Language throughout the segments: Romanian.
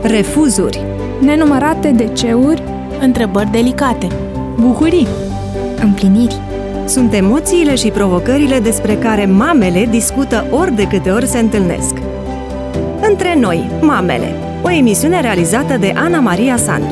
refuzuri, nenumărate DC-uri, întrebări delicate, bucurii, împliniri. Sunt emoțiile și provocările despre care mamele discută ori de câte ori se întâlnesc. Între noi, mamele, o emisiune realizată de Ana Maria Sandu.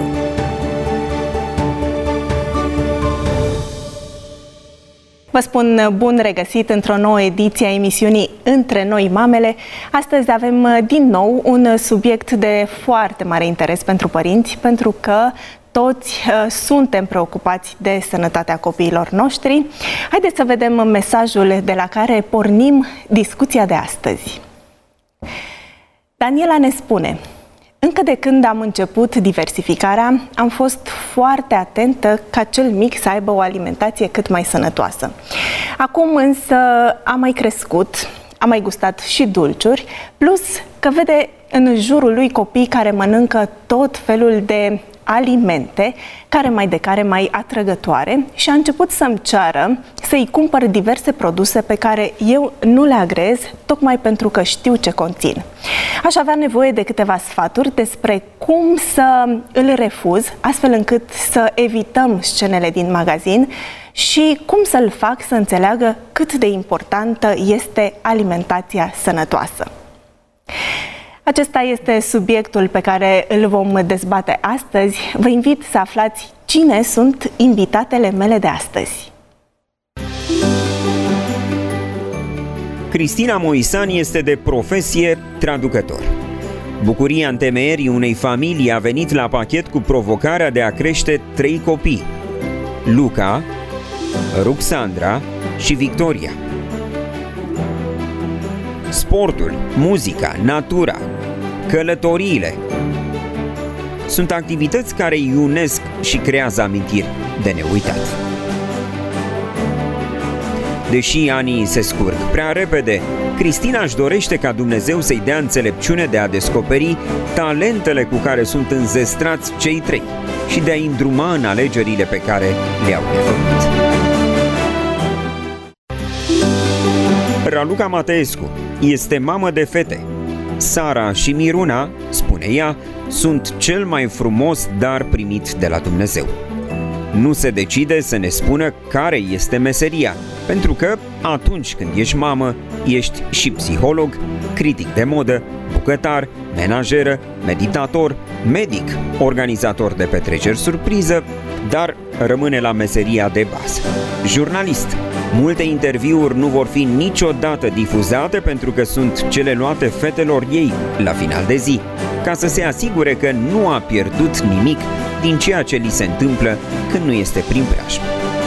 Vă spun bun regăsit într-o nouă ediție a emisiunii Între noi, mamele. Astăzi avem din nou un subiect de foarte mare interes pentru părinți, pentru că toți suntem preocupați de sănătatea copiilor noștri. Haideți să vedem mesajul de la care pornim discuția de astăzi. Daniela ne spune: încă de când am început diversificarea, am fost foarte atentă ca cel mic să aibă o alimentație cât mai sănătoasă. Acum însă am mai crescut, am mai gustat și dulciuri, plus că vede în jurul lui copii care mănâncă tot felul de alimente, care mai atrăgătoare, și a început să-mi ceară să-i cumpăr diverse produse pe care eu nu le agrez, tocmai pentru că știu ce conțin. Aș avea nevoie de câteva sfaturi despre cum să îl refuz, astfel încât să evităm scenele din magazin și cum să-l fac să înțeleagă cât de importantă este alimentația sănătoasă. Acesta este subiectul pe care îl vom dezbate astăzi. Vă invit să aflați cine sunt invitatele mele de astăzi. Cristina Moisan este de profesie traducător. Bucuria întemeierii unei familii a venit la pachet cu provocarea de a crește 3 copii: Luca, Ruxandra și Victoria. Sportul, muzica, natura, călătoriile sunt activități care îi unesc și creează amintiri de neuitat. Deși anii se scurg prea repede, Cristina își dorește ca Dumnezeu să-i dea înțelepciune de a descoperi talentele cu care sunt înzestrați cei 3 și de a-i îndruma în alegerile pe care le-au de făcut. Raluca Mateescu este mamă de fete. Sara și Miruna, spune ea, sunt cel mai frumos dar primit de la Dumnezeu. Nu se decide să ne spună care este meseria, pentru că atunci când ești mamă, ești și psiholog, critic de modă, bucătar, menajeră, meditator, medic, organizator de petreceri surpriză, dar rămâne la meseria de bază: jurnalist. Multe interviuri nu vor fi niciodată difuzate pentru că sunt cele luate fetelor ei la final de zi, ca să se asigure că nu a pierdut nimic din ceea ce li se întâmplă când nu este prin preajmă.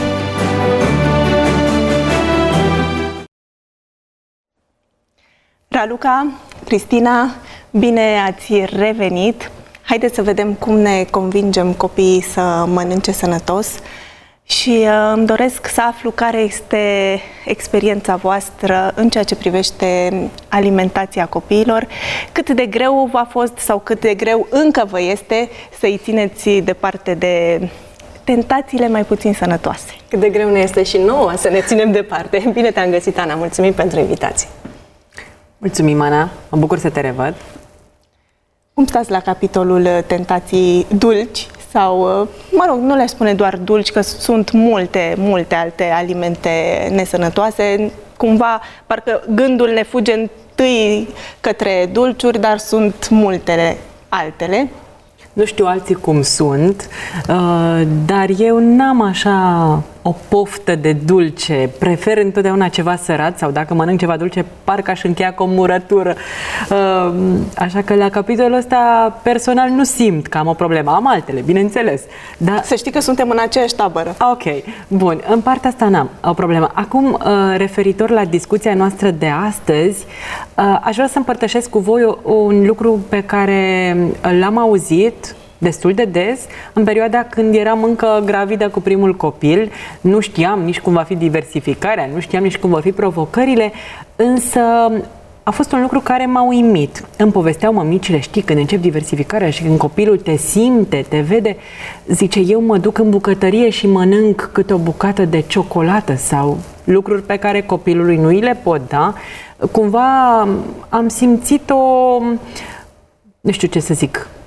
Raluca, Cristina, bine ați revenit! Haideți să vedem cum ne convingem copiii să mănânce sănătos. Și îmi doresc să aflu care este experiența voastră în ceea ce privește alimentația copiilor. Cât de greu v-a fost sau cât de greu încă vă este să-i țineți departe de tentațiile mai puțin sănătoase. Cât de greu ne este și nouă să ne ținem departe. Bine te-am găsit, Ana. Mulțumim pentru invitație. Mulțumim, Ana. Mă bucur să te revăd. Cum stați la capitolul tentații dulci? Sau, mă rog, nu le spune doar dulci, că sunt multe alte alimente nesănătoase. Cumva, parcă gândul ne fuge întâi către dulciuri, dar sunt multele altele. Nu știu alții cum sunt, dar eu n-am așa o poftă de dulce. Prefer întotdeauna ceva sărat, sau dacă mănânc ceva dulce, parcă aș încheia cu o murătură. Așa că la capitolul ăsta personal nu simt că am o problemă. Am altele, bineînțeles. Dar... Să știi că suntem în aceeași tabără. Ok, bun. În partea asta n-am o problemă. Acum, referitor la discuția noastră de astăzi, aș vrea să împărtășesc cu voi un lucru pe care l-am auzit destul de des în perioada când eram încă gravidă cu primul copil. Nu știam nici cum va fi diversificarea, nu știam nici cum vor fi provocările, însă a fost un lucru care m-a uimit. Îmi povesteau mămicile: știi, când încep diversificarea și când copilul te simte, te vede, zice, eu mă duc în bucătărie și mănânc câte o bucată de ciocolată sau lucruri pe care copilului nu îi le pot da. Cumva am simțit o, nu știu ce să zic,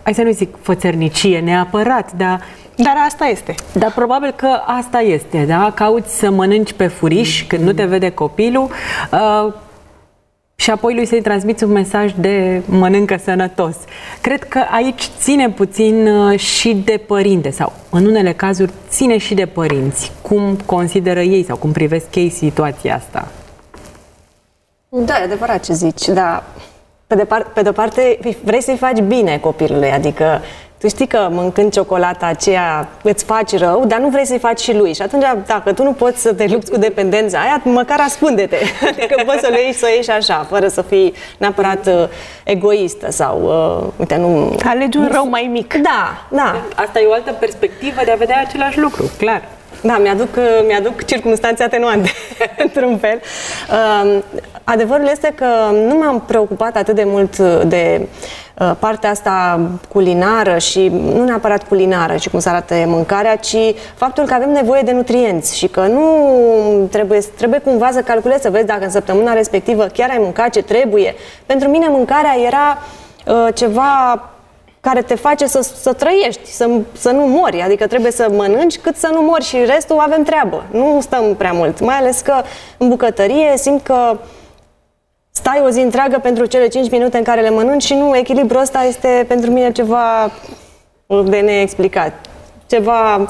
hai să nu zic fățărnicie neapărat, Dar asta este. dar probabil că asta este, da? Cauți să mănânci pe furiș când nu te vede copilul și apoi lui să-i transmiți un mesaj de mănâncă sănătos. Cred că aici ține puțin și de părinte sau în unele cazuri ține și de părinți. Cum consideră ei sau cum privesc ei situația asta? Da, e adevărat ce zici, dar pe de o parte vrei să-i faci bine copilului, adică tu știi că mâncând ciocolata aceea îți faci rău, dar nu vrei să-i faci și lui. Și atunci, dacă tu nu poți să te lupți cu dependența aia, măcar ascunde-te. Adică poți să o ieși așa, fără să fii neapărat egoistă sau, uite, nu... Alegi un rău mai mic. Da. Asta e o altă perspectivă de a vedea același lucru, clar. Da, mi-aduc circumstanțe atenuante, într-un fel. Adevărul este că nu m-am preocupat atât de mult de partea asta culinară și nu neapărat culinară și cum să arate mâncarea, ci faptul că avem nevoie de nutrienți și că nu trebuie cumva să calculezi, să vezi dacă în săptămâna respectivă chiar ai mâncat ce trebuie. Pentru mine mâncarea era ceva care te face să trăiești, să nu mori. Adică trebuie să mănânci cât să nu mori și restul avem treabă. Nu stăm prea mult. Mai ales că în bucătărie simt că stai o zi întreagă pentru cele 5 minute în care le mănânci și nu, echilibrul ăsta este pentru mine ceva de neexplicat. Ceva...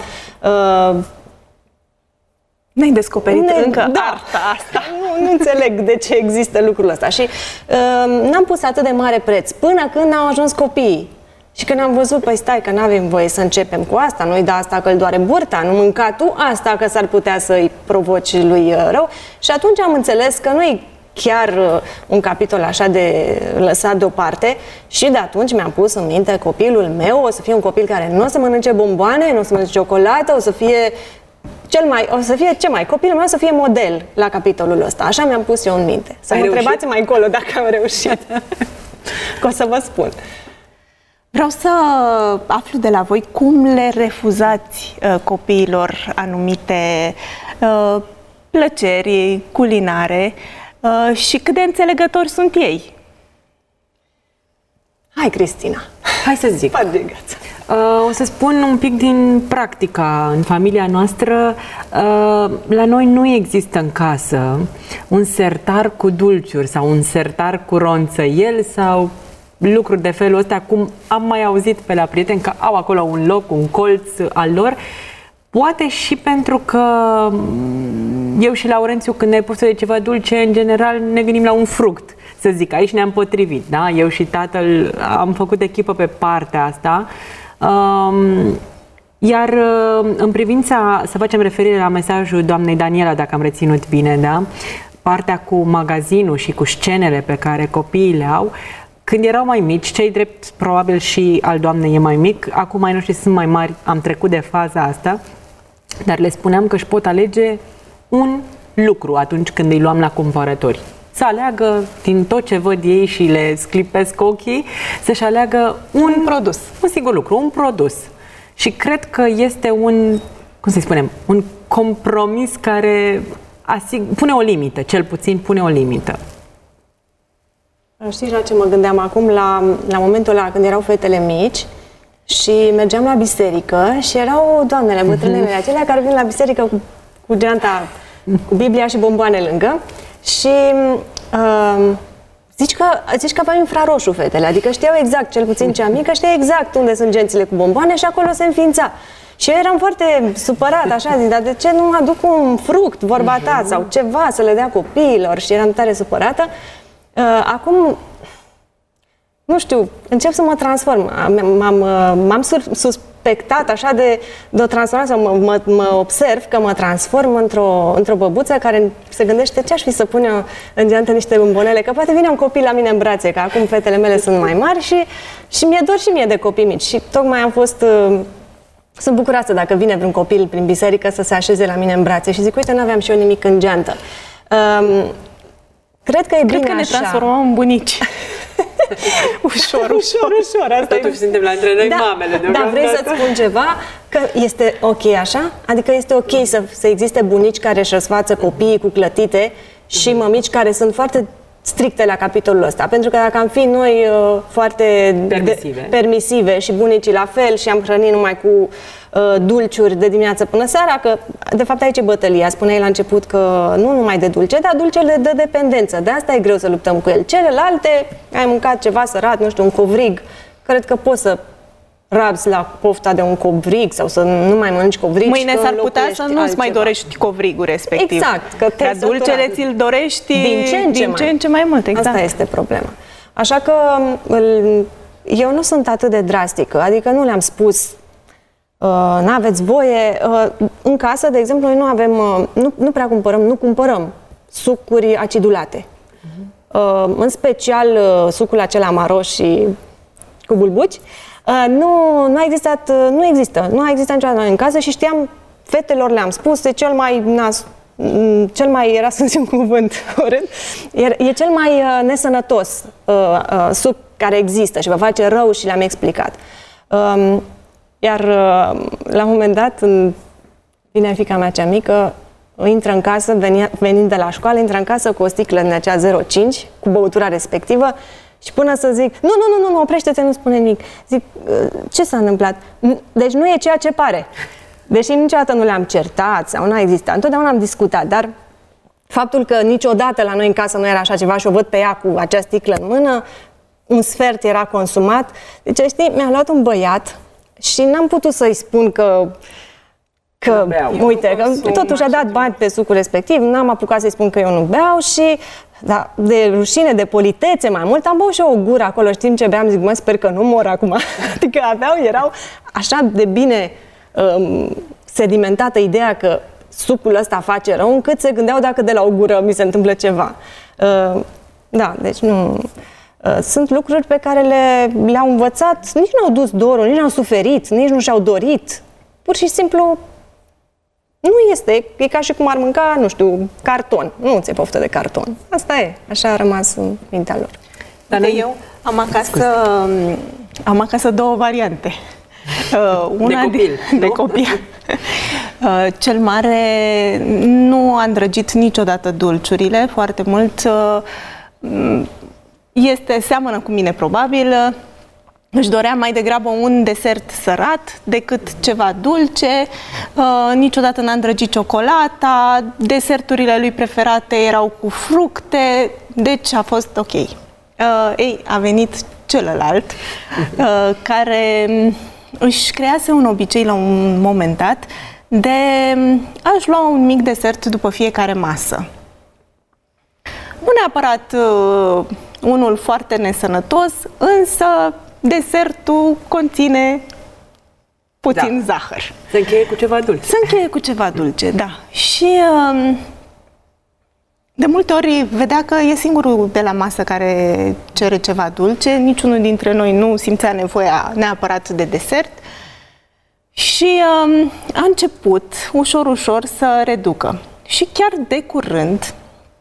N-ai descoperit încă arta asta. Nu înțeleg de ce există lucrul ăsta. Și n-am pus atât de mare preț până când au ajuns copiii. Și când am văzut, păi stai că n-avem voie să începem cu asta, nu-i da asta că îl doare burta, nu mânca tu asta că s-ar putea să-i provoci lui rău. Și atunci am înțeles că nu-i chiar un capitol așa de lăsat deoparte și de atunci mi-am pus în minte copilul meu o să fie un copil care nu o să mănânce bomboane, nu o să mănânce ciocolată, o să fie copilul meu o să fie model la capitolul ăsta. Așa mi-am pus eu în minte. Să mă întrebați mai încolo dacă am reușit. Că o să vă spun. Vreau să aflu de la voi cum le refuzați copiilor anumite plăceri culinare și cât de înțelegători sunt ei. Hai, Cristina. Hai să zic. O să spun un pic din practica. În familia noastră, la noi nu există în casă un sertar cu dulciuri sau un sertar cu ronțăiel sau lucruri de felul ăsta, cum am mai auzit pe la prieteni că au acolo un loc, un colț al lor. Poate și pentru că eu și Laurențiu, când ne pus de ceva dulce, în general ne gândim la un fruct, să zic. Aici ne-am potrivit, da? Eu și tatăl am făcut echipă pe partea asta. Iar în privința, să facem referire la mesajul doamnei Daniela, dacă am reținut bine, da? Partea cu magazinul și cu scenele pe care copiii le au, când erau mai mici, cei drept, probabil și al doamnei e mai mic, acum ai noștri sunt mai mari, am trecut de faza asta, dar le spuneam că își pot alege un lucru atunci când îi luam la cumpărători. Să aleagă din tot ce văd ei și le sclipesc ochii, să-și aleagă un produs, un singur lucru, un produs. Și cred că este un, cum să spunem, un compromis care pune o limită, cel puțin pune o limită. Știi la ce mă gândeam acum? La momentul ăla când erau fetele mici și mergeam la biserică și erau doamnele, bătrânele acelea care vin la biserică cu geanta, cu Biblia și bomboane lângă și zici că aveau infraroșu fetele, adică știau exact, cel puțin cea mică știa exact unde sunt gențile cu bomboane și acolo se înființa. Și eu eram foarte supărat, așa, zic, dar de ce nu aduc un fruct, vorba ta, sau ceva să le dea copiilor? Și eram tare supărată. Acum, nu știu, încep să mă transform. M-am suspectat așa de o transformare, sau mă observ că mă transform într-o băbuță care se gândește ce aș fi să pun eu în geantă niște bombonele, că poate vine un copil la mine în brațe, că acum fetele mele sunt mai mari și mi-e dor și mie de copii mici. Și tocmai am fost... Sunt bucuroasă dacă vine vreun copil prin biserică să se așeze la mine în brațe și zic, uite, n-aveam și eu nimic în geantă. Cred că e bine că ne așa. transformăm în bunici. ușor. Asta totuși suntem la între noi mamele. Dar vrei să-ți spun ceva? Că este ok așa? Adică este ok să existe bunici care își răsfață copiii cu clătite și mămici care sunt foarte stricte la capitolul ăsta, pentru că dacă am fi noi foarte permisive și bunicii la fel și am hrănit numai cu dulciuri de dimineață până seara, că de fapt aici e bătălia. Spuneai la început că nu numai de dulce, dar dulcele de dependență. De asta e greu să luptăm cu el. Celelalte, ai mâncat ceva sărat, nu știu, un covrig, cred că poți să rabzi la pofta de un covrig sau să nu mai mănânci covrig. Mâine s-ar putea să nu-ți mai dorești covrigul respectiv. Exact. Că dar dulcele ți-l dorești din ce în ce mai mult. Exact. Asta este problema. Așa că eu nu sunt atât de drastică. Adică nu le-am spus n-aveți voie. În casă, de exemplu, noi nu avem, nu prea cumpărăm sucuri acidulate. În special sucul acela maro și cu bulbuci. Nu a existat niciodată în casă și știam, fetelor le-am spus, e cel mai era să zic un cuvânt urât, e cel mai nesănătos suc care există și vă face rău și le-am explicat. Iar la un moment dat, vine fiica mea cea mică, intră în casă, venind de la școală, intră în casă cu o sticlă din acea 0,5, cu băutura respectivă, și până să zic, nu, oprește-te, nu spune nimic. Zic, ce s-a întâmplat? Deci nu e ceea ce pare. Deși niciodată nu le-am certat sau nu a existat. Întotdeauna am discutat, dar faptul că niciodată la noi în casă nu era așa ceva și o văd pe ea cu acea sticlă în mână, un sfert era consumat. Deci, știi, mi-a luat un băiat și n-am putut să-i spun că uite, că totuși a dat bani pe sucul respectiv, n-am apucat să-i spun că eu nu beau și de rușine, de politețe mai mult, am băut și eu o gură acolo, știm ce beam, zic, mă, sper că nu mor acum. Adică erau așa de bine sedimentată ideea că sucul ăsta face rău, încât se gândeau dacă de la o gură mi se întâmplă ceva. Da, deci nu... Sunt lucruri pe care le-au învățat, nici nu au dus dorul, nici nu au suferit, nici nu și-au dorit. Pur și simplu nu este. E ca și cum ar mânca, nu știu, carton. Nu ți-e poftă de carton. Asta e. Așa a rămas în mintea lor. Dar eu am acasă două variante. Una de copil. Cel mare nu a îndrăgit niciodată dulciurile foarte mult. Seamănă cu mine probabil. Își dorea mai degrabă un desert sărat decât ceva dulce. Niciodată n-a îndrăgit ciocolata. Deserturile lui preferate erau cu fructe. Deci a fost ok. A venit celălalt care își crease un obicei la un moment dat de a-și lua un mic desert după fiecare masă. Nu neapărat unul foarte nesănătos, însă desertul conține puțin zahăr. Se încheie cu ceva dulce. Se încheie cu ceva dulce, da. Și de multe ori vedea că e singurul de la masă care cere ceva dulce. Niciunul dintre noi nu simțea nevoia neapărat de desert. Și a început ușor să reducă. Și chiar de curând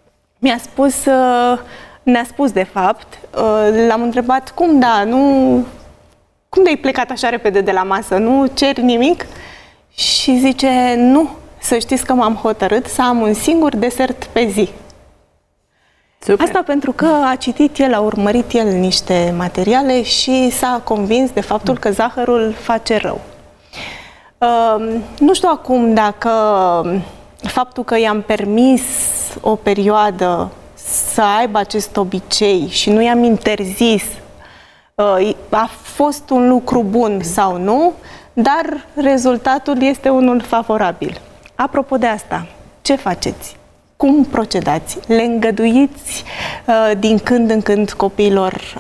ne-a spus de fapt, l-am întrebat cum de-ai plecat așa repede de la masă, nu ceri nimic? Și zice, nu, să știți că m-am hotărât să am un singur desert pe zi. Super. Asta pentru că a citit el, a urmărit el niște materiale și s-a convins de faptul că zahărul face rău. Nu știu acum dacă faptul că i-am permis o perioadă să aibă acest obicei și nu i-am interzis a fost un lucru bun sau nu, dar rezultatul este unul favorabil. Apropo de asta, ce faceți? Cum procedați? Le îngăduiți din când în când copiilor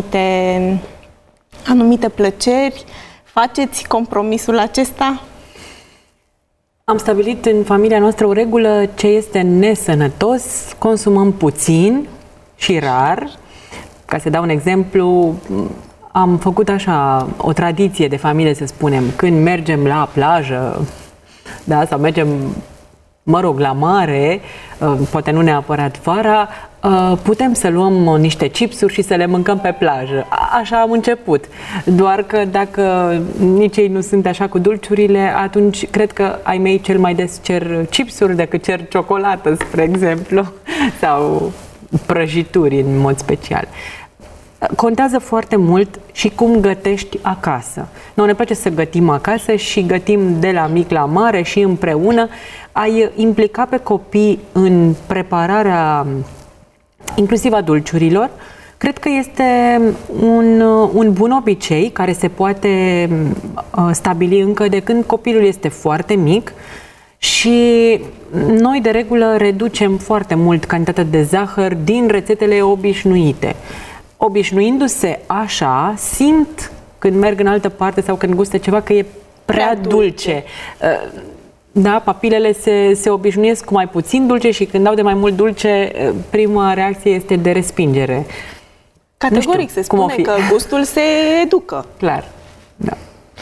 anumite plăceri? Faceți compromisul acesta? Am stabilit în familia noastră o regulă: ce este nesănătos, consumăm puțin și rar. Ca să dau un exemplu, am făcut așa o tradiție de familie, să spunem, când mergem la plajă, da, sau mergem, mă rog, la mare, poate nu neapărat vara, putem să luăm niște chipsuri și să le mâncăm pe plajă. Așa am început. Doar că dacă nici ei nu sunt așa cu dulciurile, atunci cred că ai mei cel mai des cer chipsuri decât cer ciocolată, spre exemplu. Sau prăjituri în mod special. Contează foarte mult și cum gătești acasă. Noi ne place să gătim acasă și gătim de la mic la mare și împreună. Ai implica pe copii în prepararea inclusiv a dulciurilor. Cred că este un bun obicei care se poate stabili încă de când copilul este foarte mic și noi de regulă reducem foarte mult cantitatea de zahăr din rețetele obișnuite. Obișnuindu-se așa, simt când merg în altă parte sau când gustă ceva că e prea dulce. Da, papilele se obișnuiesc cu mai puțin dulce și când dau de mai mult dulce, prima reacție este de respingere. Categoric se spune că gustul se educă. Clar, da.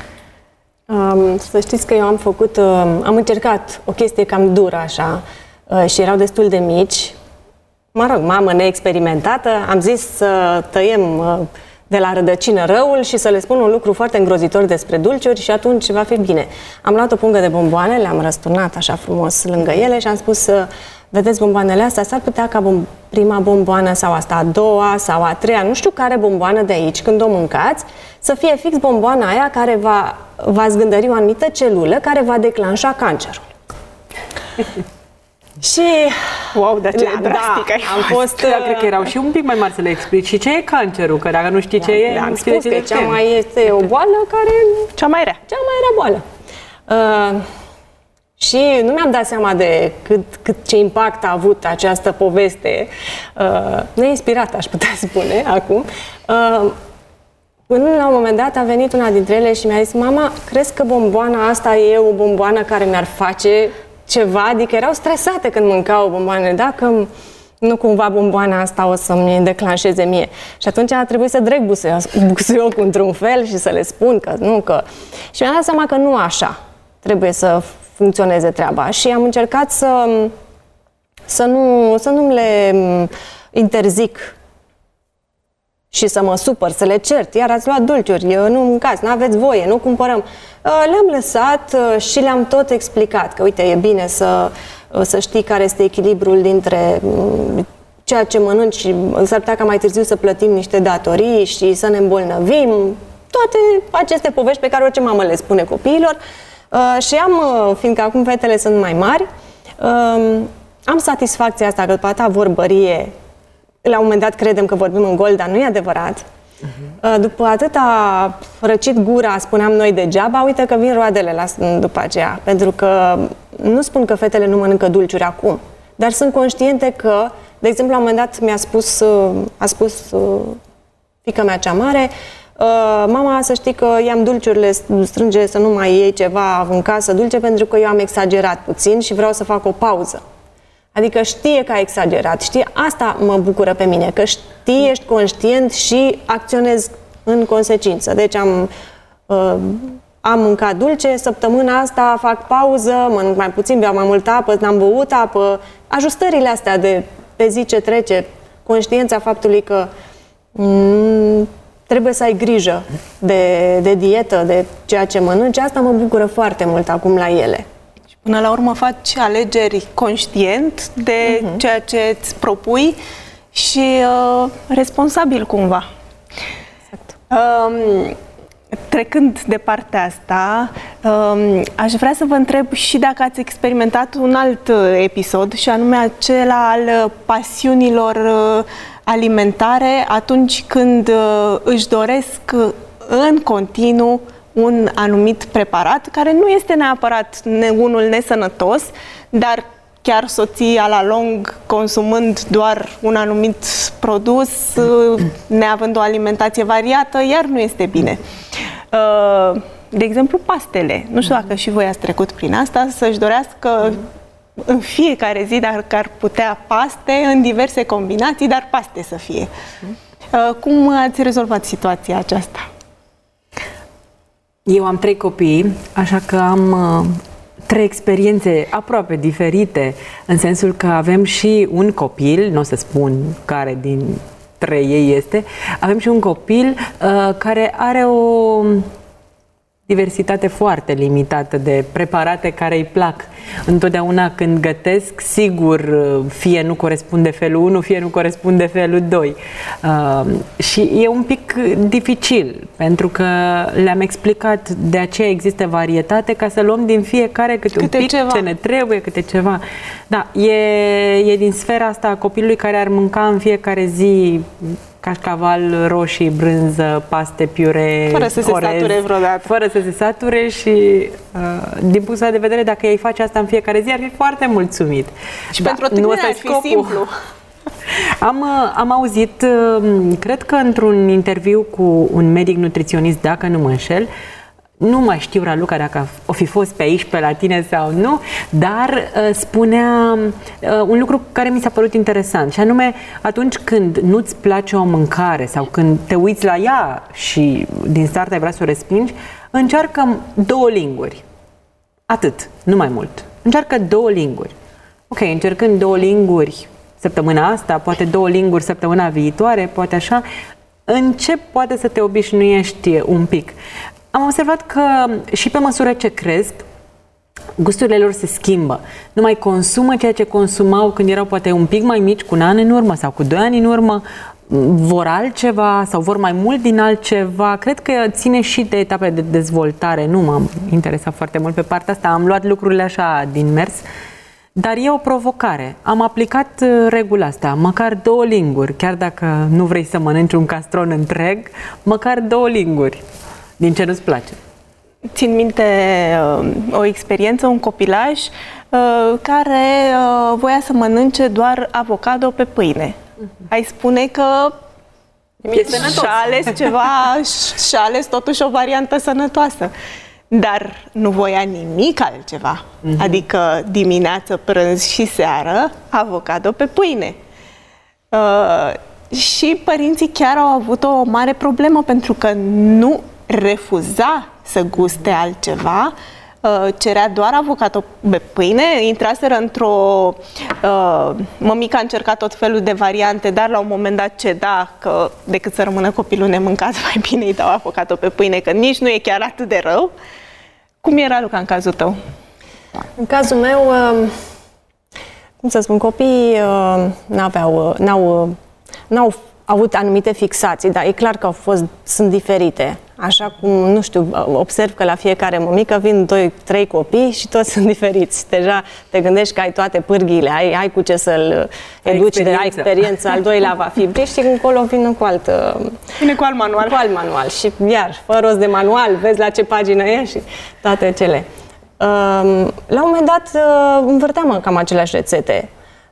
Să știți că eu am încercat o chestie cam dură așa și erau destul de mici. Mă rog, mamă neexperimentată, am zis să tăiem de la rădăcină răul și să le spun un lucru foarte îngrozitor despre dulciuri și atunci va fi bine. Am luat o pungă de bomboane, le-am răsturnat așa frumos lângă ele și am spus vedeți bomboanele astea, s-ar putea ca prima bomboană sau asta a doua sau a treia, nu știu care bomboană de aici, când o mâncați, să fie fix bomboana aia care va zgândări o anumită celulă care va declanșa cancerul. Și... Wow, dar ce drastică ai fost. Cred că erau și un pic mai mari să le explici. Și ce e cancerul? Că dacă nu știi ce e... Am spus că este o boală care... Cea mai rea. Cea mai rea boală. Și nu mi-am dat seama de ce impact a avut această poveste. Neinspirată, aș putea spune, acum. Până la un moment dat a venit una dintre ele și mi-a zis: mama, crezi că bomboana asta e o bomboană care mi-ar face ceva? Adică erau stresate când mâncau bomboanele, dacă nu cumva bomboana asta o să-mi declanșeze mie. Și atunci a trebuit să dreg busuiocul într-un fel și să le spun că nu, că... Și mi-am dat seama că nu așa trebuie să funcționeze treaba. Și am încercat să nu le interzic și să mă supăr, să le cert. Iar ați luat dulciuri, nu mâncați, nu aveți voie, nu cumpărăm. Le-am lăsat și le-am tot explicat că, uite, e bine să știi care este echilibrul dintre ceea ce mănânci și s-ar putea ca mai târziu să plătim niște datorii și să ne îmbolnăvim. Toate aceste povești pe care orice mamă le spune copiilor. Și fiindcă acum fetele sunt mai mari, am satisfacția asta că după atâta vorbărie, la un moment dat credem că vorbim în gol, dar nu e adevărat. După atâta răcit gura, spuneam noi degeaba, uite că vin roadele după aceea. Pentru că nu spun că fetele nu mănâncă dulciuri acum, dar sunt conștiente că, de exemplu, la un moment dat a spus fiica mea cea mare: mama, să știi că i-am dulciurile, strânge să nu mai iei ceva în casă dulce pentru că eu am exagerat puțin și vreau să fac o pauză. Adică știe că a exagerat, știe, asta mă bucură pe mine, că știi, ești conștient și acționezi în consecință. Deci am mâncat dulce, săptămâna asta fac pauză, mănânc mai puțin, beau mai multă apă, n-am băut apă. Ajustările astea de pe zi ce trece, conștiința faptului că trebuie să ai grijă de dietă, de ceea ce mănânci, asta mă bucură foarte mult acum la ele. Până la urmă faci alegeri conștient de ceea ce îți propui și responsabil cumva. Exact. Trecând de partea asta, aș vrea să vă întreb și dacă ați experimentat un alt episod, și anume acela al pasiunilor alimentare, atunci când își doresc în continuu un anumit preparat, care nu este neapărat unul nesănătos, dar chiar soția la lung, consumând doar un anumit produs, neavând o alimentație variată, iar nu este bine. De exemplu, pastele. Nu știu dacă și voi ați trecut prin asta, să-și dorească în fiecare zi, dacă ar putea, paste în diverse combinații, dar paste să fie. Cum ați rezolvat situația aceasta? Eu am 3 copii, așa că am 3 experiențe aproape diferite, în sensul că avem și un copil, nu o să spun care din 3 ei este, avem și un copil care are diversitate foarte limitată de preparate care îi plac. Întotdeauna când gătesc, sigur, fie nu corespunde felul 1, fie nu corespunde felul 2. Și e un pic dificil, pentru că le-am explicat, de aceea există varietate, ca să luăm din fiecare câte un pic ceva. Ce ne trebuie, câte ceva. Da, e din sfera asta a copilului care ar mânca în fiecare zi cașcaval, roșii, brânză, paste, piure, fără să se sature vreodată. Fără să se sature și din punctul de vedere, dacă ei face asta în fiecare zi, ar fi foarte mulțumit. Și pentru o tânără ar fi simplu. Am auzit, cred că într-un interviu cu un medic nutriționist, dacă nu mă înșel, nu mai știu, Raluca, dacă o fi fost pe aici, pe la tine sau nu, dar spunea un lucru care mi s-a părut interesant, și anume, atunci când nu-ți place o mâncare sau când te uiți la ea și din start ai vrea să o respingi, încearcă 2 linguri. Atât, nu mai mult. Încearcă 2 linguri. Ok, încercând 2 linguri săptămâna asta, poate 2 linguri săptămâna viitoare, poate așa, încep poate să te obișnuiești un pic. Am observat că și pe măsură ce cresc, gusturile lor se schimbă. Nu mai consumă ceea ce consumau când erau poate un pic mai mici, cu un an în urmă sau cu 2 ani în urmă, vor altceva sau vor mai mult din altceva. Cred că ține și de etapele de dezvoltare. Nu m-am interesat foarte mult pe partea asta, am luat lucrurile așa din mers. Dar e o provocare. Am aplicat regula asta, măcar 2 linguri, chiar dacă nu vrei să mănânci un castron întreg, măcar 2 linguri din ce nu-ți place. Țin minte o experiență, un copilaj care voia să mănânce doar avocado pe pâine. Ai spune că și-a ales ceva, și-a ales totuși o variantă sănătoasă. Dar nu voia nimic altceva. Adică dimineață, prânz și seară, avocado pe pâine. Și părinții chiar au avut o mare problemă pentru că nu refuza să guste altceva, cerea doar avocado pe pâine, intraseră într-o... mămica a încercat tot felul de variante, dar la un moment dat ceda că decât să rămână copilul nemâncat, mai bine îi dau avocado pe pâine, că nici nu e chiar atât de rău. Cum era, Luca, în cazul tău? În cazul meu, cum să spun, copiii n-au avut anumite fixații, dar e clar că sunt diferite. Așa cum, nu știu, observ că la fiecare mămică vin 2-3 copii și toți sunt diferiți. Deja te gândești că ai toate pârghiile, ai cu ce să-l educi, ai experiență, al doilea va fi briș și încolo vine cu altă... Vine cu alt manual. Cu alt manual și iar, fără rost de manual, vezi la ce pagină e și toate cele. La un moment dat învârteam cam aceleași rețete.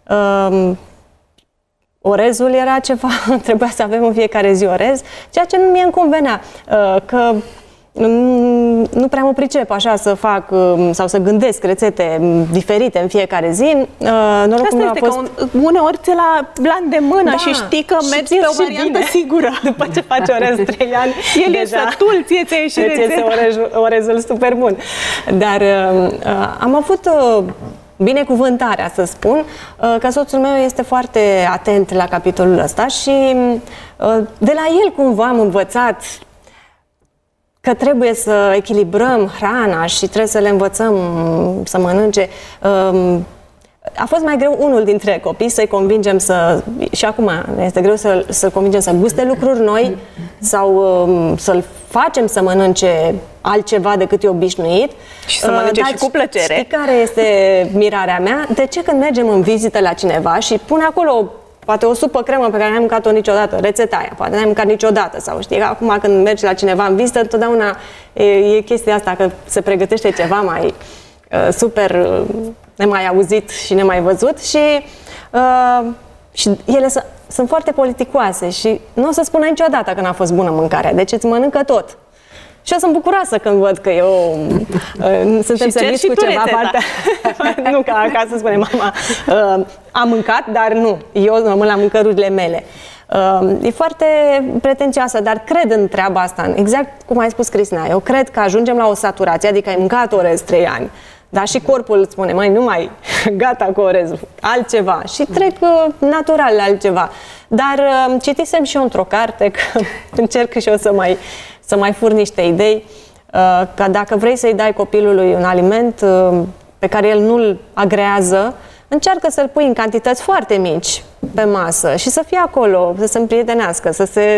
Orezul era ceva, trebuia să avem în fiecare zi orez, ceea ce nu mie îmi convenea, că nu prea mă pricep așa să fac sau să gândesc rețete diferite în fiecare zi. Norocul meu a fost... că uneori ți la îndemână și știi că mergi pe o variantă sigură. După ce faci orez 3 ani, el e sătul, ți-e ieșit orezul super bun. Dar am avut... binecuvântarea, să spun, că soțul meu este foarte atent la capitolul ăsta și de la el cumva am învățat că trebuie să echilibrăm hrana și trebuie să le învățăm să mănânce. A fost mai greu unul dintre copii să-i convingem și acum este greu să convingem să guste lucruri noi sau să-l facem să mănânce altceva decât e obișnuit. Și să mănânce și cu plăcere. Știi care este mirarea mea? De ce când mergem în vizită la cineva și pune acolo poate o supă cremă pe care n-ai mâncat-o niciodată, rețeta aia, poate n-ai mâncat niciodată sau știi, acum când mergi la cineva în vizită, întotdeauna e chestia asta că se pregătește ceva mai super nemai auzit și nemai văzut și ele sunt foarte politicoase și nu o să spună niciodată că n-a fost bună mâncarea, deci îți mănâncă tot. Și eu sunt bucuroasă când văd că eu suntem serviți cu ceva partea. Nu ca acasă spune mama, am mâncat, dar nu, eu rămân la mâncărurile mele. E foarte pretențioasă, dar cred în treaba asta, exact cum ai spus, Cristina. Eu cred că ajungem la o saturație, adică ai mâncat orez 3 ani, dar și corpul îți spune, mai nu mai gata cu orezul, altceva. Și trec natural la altceva. Dar citisem și eu într-o carte, că încerc și eu să mai fur niște idei. Că dacă vrei să-i dai copilului un aliment pe care el nu-l agrează, încearcă să-l pui în cantități foarte mici pe masă și să fie acolo, să se împrietenească,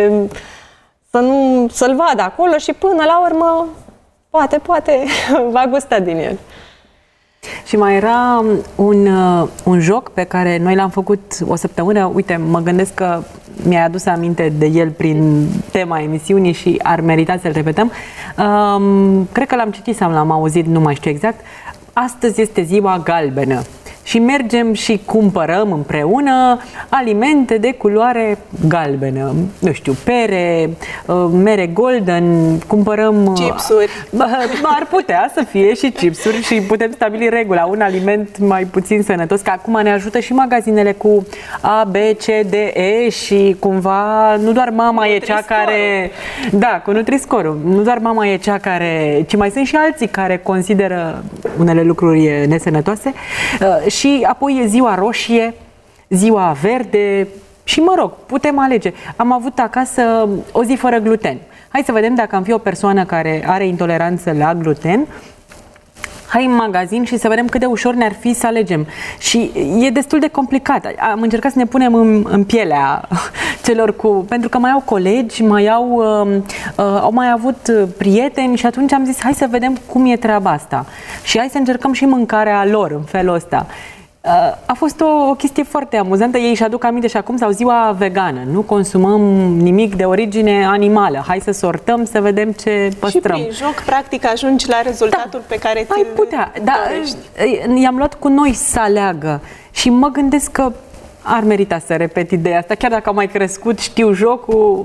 să-l vadă acolo și până la urmă poate va gusta din el. Și mai era un joc pe care noi l-am făcut o săptămână. Uite, mă gândesc că mi-ai adus aminte de el prin tema emisiunii și ar merita să-l repetăm. Cred că l-am citit sau l-am auzit, nu mai știu exact. Astăzi este ziua galbenă. Și mergem și cumpărăm împreună alimente de culoare galbenă. Nu știu, pere, mere golden, cumpărăm... Chipsuri. Ar putea să fie și chipsuri și putem stabili regula. Un aliment mai puțin sănătos, că acum ne ajută și magazinele cu A, B, C, D, E și cumva nu doar mama e cea care... Da, cu Nutri-Score-ul. Nu doar mama e cea care... ci mai sunt și alții care consideră unele lucruri nesănătoase. Și apoi e ziua roșie, ziua verde și, mă rog, putem alege. Am avut acasă o zi fără gluten. Hai să vedem dacă am fi o persoană care are intoleranță la gluten. Hai în magazin și să vedem cât de ușor ne-ar fi să alegem. Și e destul de complicat. Am încercat să ne punem în pielea celor pentru că mai au colegi, au mai avut prieteni și atunci am zis hai să vedem cum e treaba asta. Și hai să încercăm și mâncarea lor în felul ăsta. A fost o chestie foarte amuzantă. Ei își aduc aminte și acum, sau ziua vegană. Nu consumăm nimic de origine animală. Hai să sortăm, să vedem ce păstrăm. Și prin joc, practic, ajungi la rezultatul pe care ți-l putea. dorești. I-am luat cu noi să aleagă. Și mă gândesc că ar merita să repet ideea asta. Chiar dacă am mai crescut, știu jocul.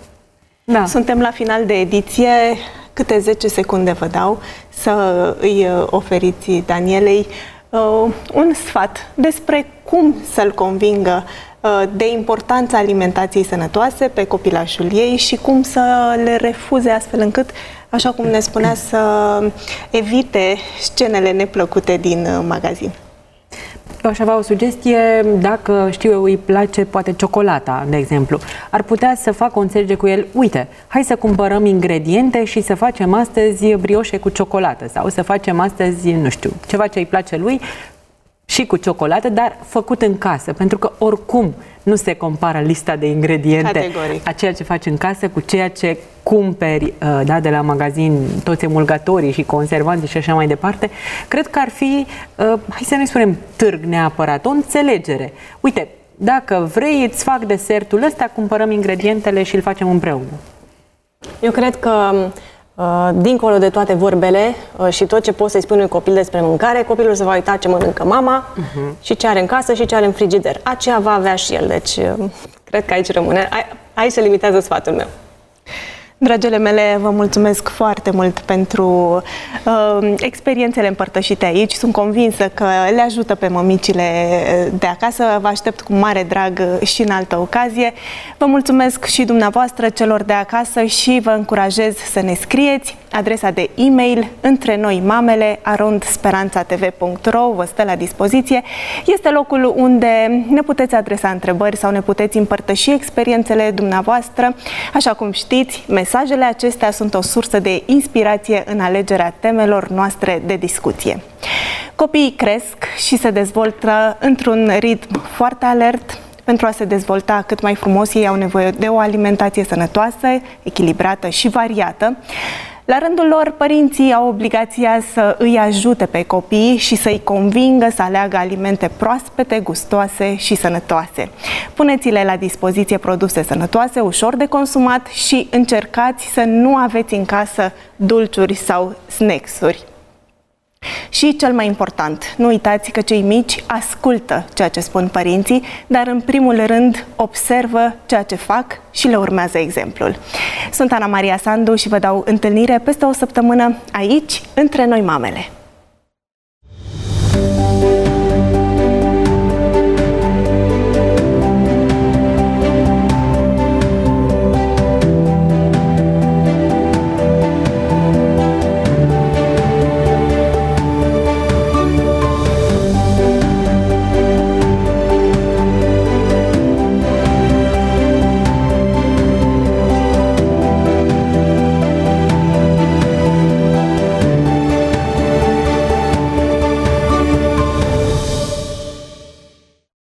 Da. Suntem la final de ediție. Câte 10 secunde vă dau să îi oferiți Danielei un sfat despre cum să-l convingă de importanța alimentației sănătoase pe copilașul ei și cum să le refuze astfel încât, așa cum ne spunea, să evite scenele neplăcute din magazin. Eu aș avea o sugestie, dacă știu eu îi place poate ciocolata, de exemplu. Ar putea să facă o înțelegere cu el, uite, hai să cumpărăm ingrediente și să facem astăzi brioșe cu ciocolată sau să facem astăzi, nu știu, ceva ce îi place lui și cu ciocolată, dar făcut în casă, pentru că oricum nu se compară lista de ingrediente a ceea ce faci în casă cu ceea ce cumperi de la magazin, toți emulgatorii și conservanții și așa mai departe. Cred că ar fi, hai să nu spunem târg neapărat, o înțelegere. Uite, dacă vrei, îți fac desertul ăsta, cumpărăm ingredientele și îl facem împreună. Eu cred că dincolo de toate vorbele și tot ce poți să-i spui unui copil despre mâncare, copilul se va uita ce mănâncă mama și ce are în casă și ce are în frigider. Aceea va avea și el. Deci, cred că aici rămâne. Aici se limitează sfatul meu. Dragele mele, vă mulțumesc foarte mult pentru experiențele împărtășite aici. Sunt convinsă că le ajută pe mămicile de acasă. Vă aștept cu mare drag și în altă ocazie. Vă mulțumesc și dumneavoastră, celor de acasă, și vă încurajez să ne scrieți. Adresa de e-mail întrenoimamele@speranțatv.ro vă stă la dispoziție. Este locul unde ne puteți adresa întrebări sau ne puteți împărtăși experiențele dumneavoastră. Așa cum știți, mesajele acestea sunt o sursă de inspirație în alegerea temelor noastre de discuție. Copiii cresc și se dezvoltă într-un ritm foarte alert. Pentru a se dezvolta cât mai frumos, ei au nevoie de o alimentație sănătoasă, echilibrată și variată. La rândul lor, părinții au obligația să îi ajute pe copii și să-i convingă să aleagă alimente proaspete, gustoase și sănătoase. Puneți-le la dispoziție produse sănătoase, ușor de consumat și încercați să nu aveți în casă dulciuri sau snacks-uri. Și cel mai important, nu uitați că cei mici ascultă ceea ce spun părinții, dar în primul rând observă ceea ce fac și le urmează exemplul. Sunt Ana Maria Sandu și vă dau întâlnire peste o săptămână aici, Între Noi Mamele.